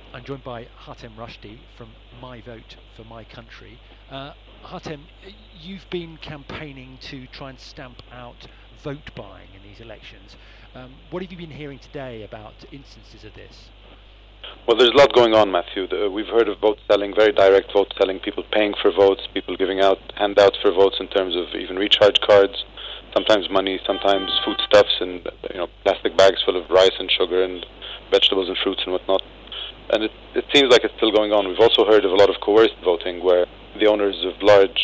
I'm joined by Hatem Rushdie from My Vote for My Country. Hatem, you've been campaigning to try and stamp out vote buying in these elections. What have you been hearing today about instances of this? Well, there's a lot going on, Matthew. We've heard of vote selling, very direct vote selling, people paying for votes, people giving out handouts for votes in terms of even recharge cards, sometimes money, sometimes foodstuffs and plastic bags full of rice and sugar and vegetables and fruits and whatnot. And it seems like it's still going on. We've also heard of a lot of coerced voting where the owners of large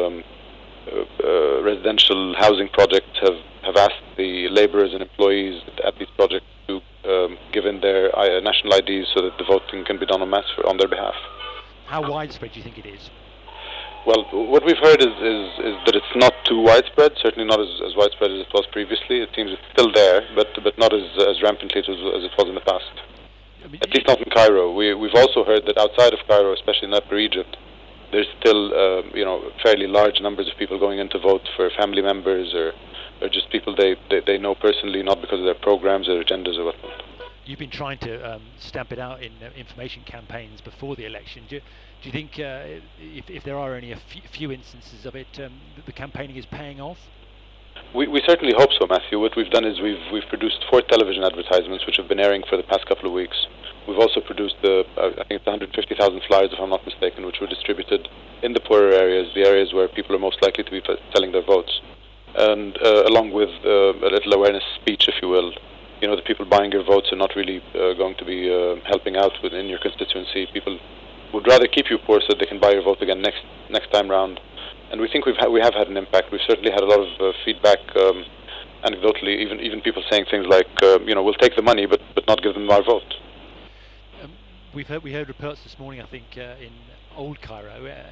residential housing projects have asked the labourers and employees at these projects to give in their national IDs so that the voting can be done en masse on their behalf. How widespread do you think it is? Well, what we've heard is that it's not too widespread, certainly not as widespread as it was previously. It seems it's still there, but not as rampantly as it was in the past. At least not in Cairo. We've also heard that outside of Cairo, especially in Upper Egypt, there's still fairly large numbers of people going in to vote for family members or just people they know personally, not because of their programs or agendas or whatnot. You've been trying to stamp it out in information campaigns before the election. Do you think if there are only a few instances of it, the campaigning is paying off? We certainly hope so, Matthew. What we've done is we've produced 4 television advertisements which have been airing for the past couple of weeks. We've also produced I think it's 150,000 flyers, if I'm not mistaken, which were distributed in the poorer areas, the areas where people are most likely to be selling their votes. And along with a little awareness speech, if you will, the people buying your votes are not really going to be helping out within your constituency. People would rather keep you poor so they can buy your vote again next time round. And we think we have had an impact. We've certainly had a lot of feedback, anecdotally, even people saying things like, we'll take the money, but not give them our vote. We heard reports this morning, I think, in Old Cairo,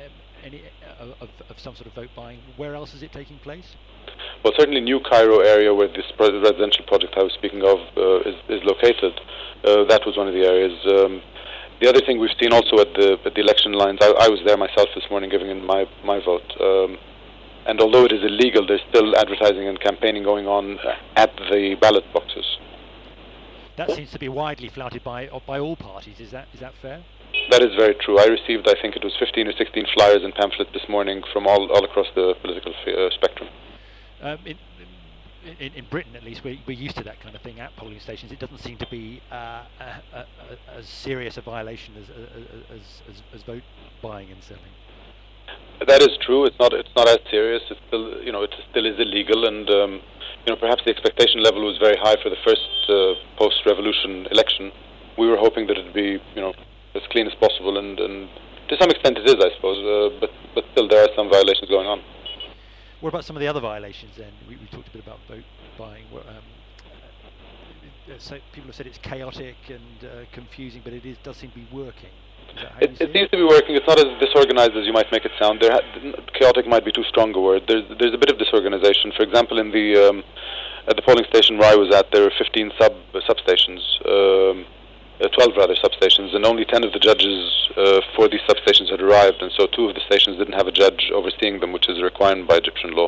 of some sort of vote buying. Where else is it taking place? Well, certainly New Cairo area where this residential project I was speaking of is located. That was one of the areas. The other thing we've seen also at the election lines, I was there myself this morning giving in my vote. And although it is illegal, there's still advertising and campaigning going on at the ballot boxes. That seems to be widely flouted by all parties. Is that fair? That is very true. I received, I think it was 15 or 16 flyers and pamphlets this morning from all across the political spectrum. In Britain, at least, we're used to that kind of thing at polling stations. It doesn't seem to be as serious a violation as vote buying and selling. That is true. It's not as serious. It's still it still is illegal, and perhaps the expectation level was very high for the first post-revolution election. We were hoping that it'd be as clean as possible, and to some extent it is, I suppose. But still, there are some violations going on. What about some of the other violations then? We talked a bit about vote buying. So people have said it's chaotic and confusing, but it does seem to be working. It seems to be working. It's not as disorganized as you might make it sound. Chaotic might be too strong a word. There's a bit of disorganization. For example, in at the polling station where I was at, there were 15 substations. 12 rather substations, and only 10 of the judges for these substations had arrived, and so 2 of the stations didn't have a judge overseeing them, which is required by Egyptian law.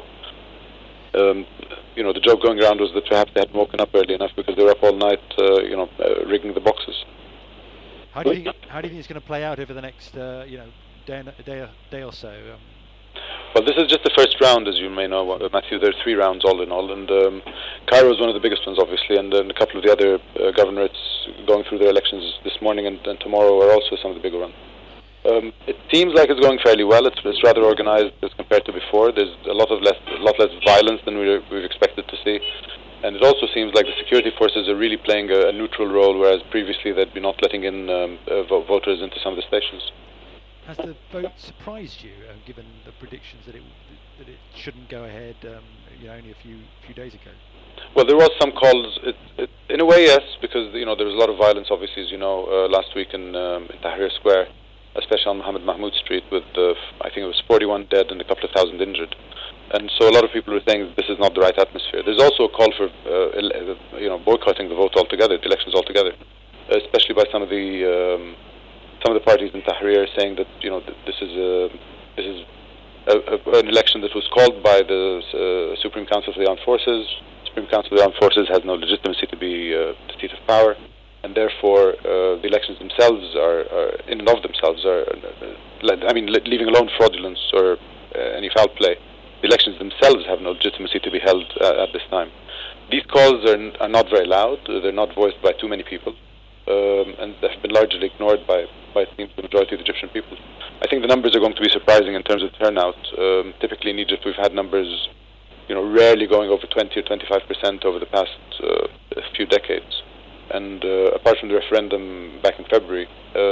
The joke going around was that perhaps they hadn't woken up early enough because they were up all night, rigging the boxes. How do you think it's going to play out over the next, day or so? Well, this is just the first round, as you may know, Matthew. There are 3 rounds all in all, and Cairo is one of the biggest ones, obviously, and a couple of the other governorates going through their elections this morning and tomorrow are also some of the bigger ones. It seems like it's going fairly well. It's rather organized as compared to before. There's a lot less violence than we've expected to see, and it also seems like the security forces are really playing a neutral role, whereas previously they'd be not letting in voters into some of the stations. Has the vote surprised you, given the predictions that it shouldn't go ahead, only a few days ago? Well, there was some calls. In a way, yes, because there was a lot of violence, obviously, as you know, last week in Tahrir Square, especially on Mohammed Mahmoud Street, with I think it was 41 dead and a couple of thousand injured. And so a lot of people were saying that this is not the right atmosphere. There's also a call for boycotting the vote altogether, the elections altogether, especially by some of the parties in Tahrir, saying that this is an election that was called by the Supreme Council for the Armed Forces. The Supreme Council of the Armed Forces has no legitimacy to be the seat of power, and therefore the elections themselves themselves are in and of themselves leaving alone fraudulence or any foul play, the elections themselves have no legitimacy to be held at this time. These calls are not very loud. They're not voiced by too many people, and they have been largely ignored by it seems the majority of the Egyptian people. I think the numbers are going to be surprising in terms of turnout. Typically in Egypt, we've had numbers, rarely going over 20 or 25% over the past few decades. And apart from the referendum back in February,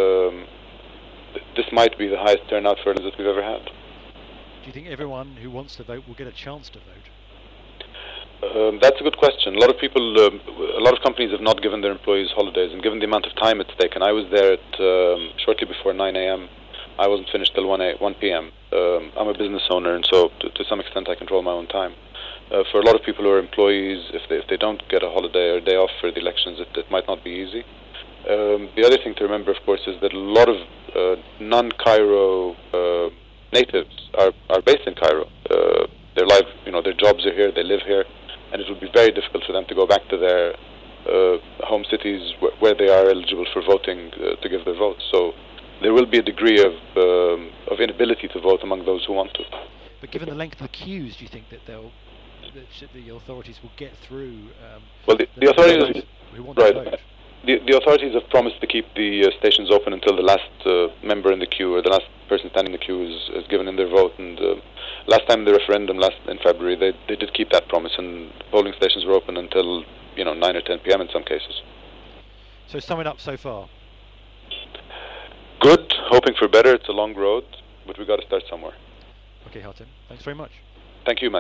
this might be the highest turnout for elections that we've ever had. Do you think everyone who wants to vote will get a chance to vote? That's a good question. A lot of people, a lot of companies have not given their employees holidays, and given the amount of time it's taken, I was there at shortly before 9 a.m. I wasn't finished till 1 p.m. I'm a business owner, and so to some extent I control my own time. For a lot of people who are employees, if they don't get a holiday or a day off for the elections, it might not be easy. The other thing to remember, of course, is that a lot of non-Cairo natives are based in Cairo. Their jobs are here, they live here, and it would be very difficult for them to go back to their home cities where they are eligible for voting to give their votes. So there will be a degree of inability to vote among those who want to. But given the length of the queues, do you think that the authorities will get through? Well, the authorities who want to vote? The authorities have promised to keep the stations open until the last member in the queue or the last person standing in the queue is given in their vote. And last time the referendum, in February, they did keep that promise, and polling stations were open until 9 or 10 p.m. in some cases. So summing up so far. Good, hoping for better. It's a long road, but we've got to start somewhere. Okay, Hatem, thanks very much. Thank you, Matt.